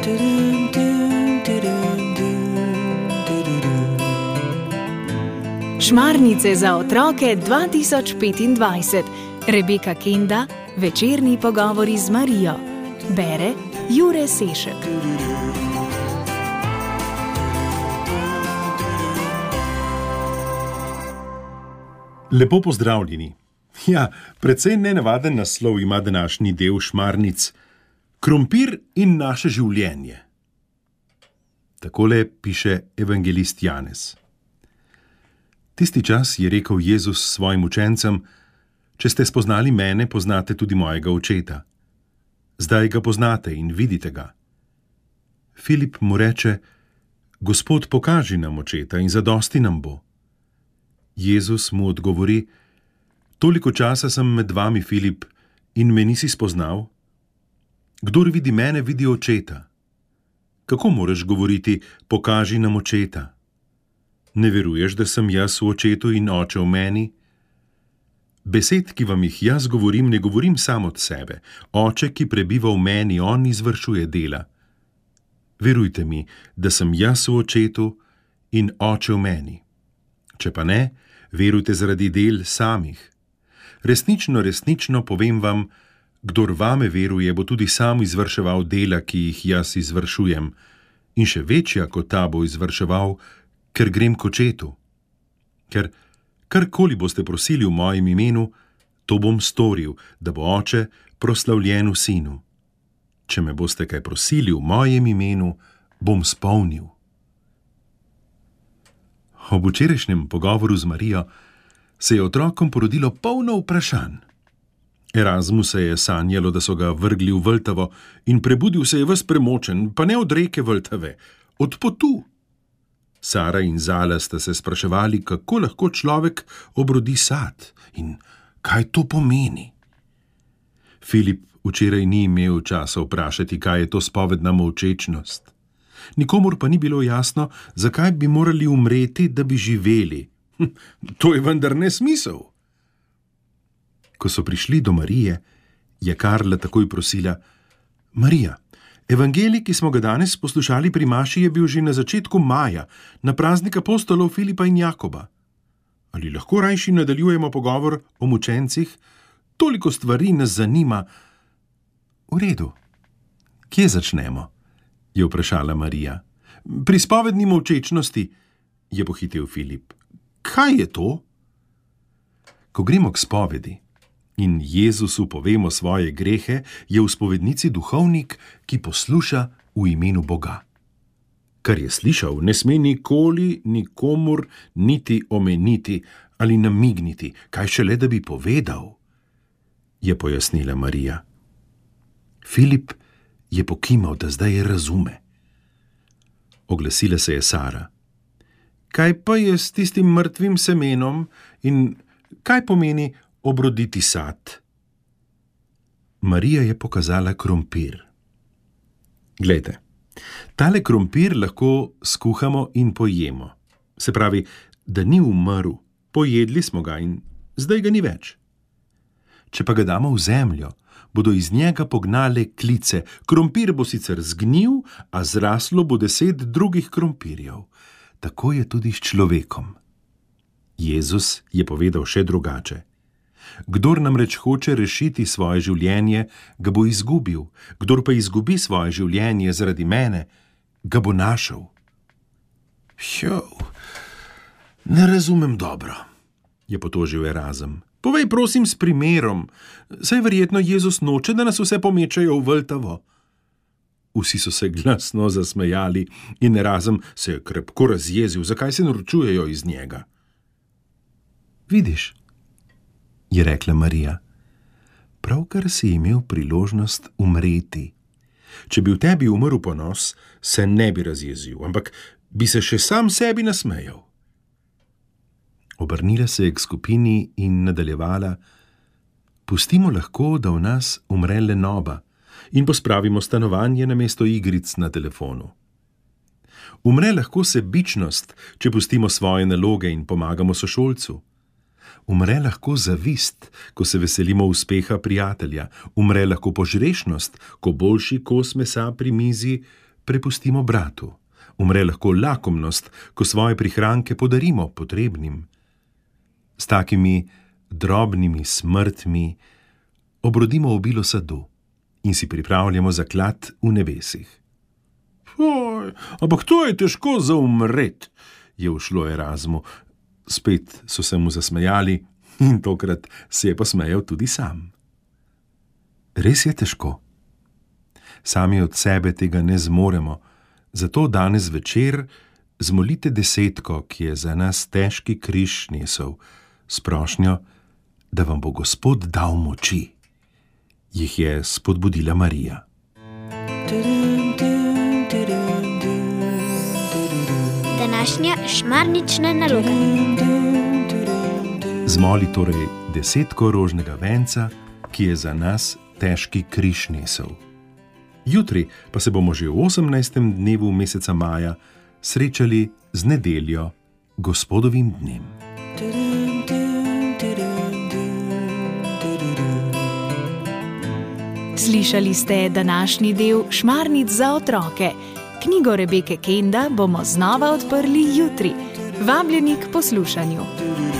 Šmarnice za otroke 2025. Rebeka Kenda, večerni pogovori z Marijo. Bere Jure Sešek. Lepo pozdravljeni. Ja, precej nenavaden naslov ima današnji del Šmarnic. Krompir in naše življenje. Takole piše evangelist Janez. Tisti čas je rekel Jezus svojim učencem: če ste spoznali mene, poznate tudi mojega očeta. Zdaj ga poznate in vidite ga. Filip mu reče: Gospod, pokaži nam očeta in zadosti nam bo. Jezus mu odgovori: toliko časa sem med vami, Filip, in me nisi spoznal? Kdor vidi mene, vidi očeta. Kako moraš govoriti: pokaži nam očeta? Ne veruješ, da sem jaz v očetu in oče v meni? Besed, ki vam jih jaz govorim, ne govorim sam od sebe. Oče, ki prebiva v meni, on izvršuje dela. Verujte mi, da sem jaz v očetu in oče v meni. Če pa ne, verujte zaradi del samih. Resnično, resnično povem vam, kdor vame veruje, bo tudi sam izvrševal dela, ki jih jaz izvršujem, in še večja kot ta bo izvrševal, ker grem k očetu. Ker karkoli boste prosili v mojem imenu, to bom storil, da bo oče proslavljen v sinu. Če me boste kaj prosili v mojem imenu, bom spolnil. Ob včerajšnjem pogovoru z Marijo se je otrokom porodilo polno vprašanj. Erazmu se je sanjalo, da so ga vrgli v Vltavo, in prebudil se je ves premočen, pa ne od reke Vltave, od potu. Sara in Zala sta se spraševali, kako lahko človek obrodi sad in kaj to pomeni. Filip včeraj ni imel časa vprašati, kaj je to spovedna molčečnost. Nikomur pa ni bilo jasno, zakaj bi morali umreti, da bi živeli. To je vendar nesmisel. Ko so prišli do Marije, je Karla takoj prosila: Marija, evangelij, ki smo ga danes poslušali pri maši, je bil že na začetku maja, na praznik apostolov Filipa in Jakoba. Ali lahko rajši nadaljujemo pogovor o mučencih? Toliko stvari nas zanima. V redu. Kje začnemo? Je vprašala Marija. Pri spovedni molčečnosti, je pohitel Filip. Kaj je to? Ko gremo k spovedi in Jezusu povemo svoje grehe, je v spovednici duhovnik, ki posluša v imenu Boga. Kar je slišal, ne sme nikoli nikomur niti omeniti ali namigniti, kaj šele da bi povedal, je pojasnila Marija. Filip je pokimal, da zdaj razume. Oglasila se je Sara. Kaj pa je s tistim mrtvim semenom in kaj pomeni obroditi sad? Marija je pokazala krompir. Glejte, tale krompir lahko skuhamo in pojemo. Se pravi, da ni umrl, pojedli smo ga in zdaj ga ni več. Če pa ga damo v zemljo, bodo iz njega pognale klice. Krompir bo sicer zgnil, a zraslo bo 10 drugih krompirjev. Tako je tudi s človekom. Jezus je povedal še drugače. Kdor namreč hoče rešiti svoje življenje, ga bo izgubil. Kdor pa izgubi svoje življenje zaradi mene, ga bo našel. Ne razumem dobro, je potožil Erazem. Povej prosim s primerom, saj verjetno Jezus noče, da nas vse pomečajo v Vltavo. Vsi so se glasno zasmejali in Erazem se je krepko razjezil, zakaj se norčujejo iz njega. Vidiš, je rekla Marija, pravkar si imel priložnost umreti. Če bi v tebi umrl ponos, se ne bi razjezil, ampak bi se še sam sebi nasmejal. Obrnila se je k skupini in nadaljevala: pustimo lahko, da v nas umre lenoba in pospravimo stanovanje namesto igric na telefonu. Umre lahko sebičnost, če pustimo svoje naloge in pomagamo sošolcu. Umre lahko zavist, ko se veselimo uspeha prijatelja. Umre lahko požrešnost, ko boljši kos mesa pri mizi prepustimo bratu. Umre lahko lakomnost, ko svoje prihranke podarimo potrebnim. S takimi drobnimi smrtmi obrodimo obilo sadu in si pripravljamo zaklad v nebesih. Ampak to je težko za umret, je ušlo Erazmu. Spet so se mu zasmejali in tokrat se je posmejal tudi sam. Res je težko. Sami od sebe tega ne zmoremo, zato danes večer zmolite desetko, ki je za nas težki križ nesel, s prošnjo, da vam bo Gospod dal moči. Jih je spodbudila Marija. Današnja šmarnična naloga. Zmoli torej desetko rožnega venca, ki je za nas težki križ nesel. Jutri pa se bomo že v 18. dnevu meseca maja srečali z nedeljo, Gospodovim dnem. Slišali ste današnji del Šmarnic za otroke. Knjigo Rebeke Kenda bomo znova odprli jutri. Vabljeni k poslušanju.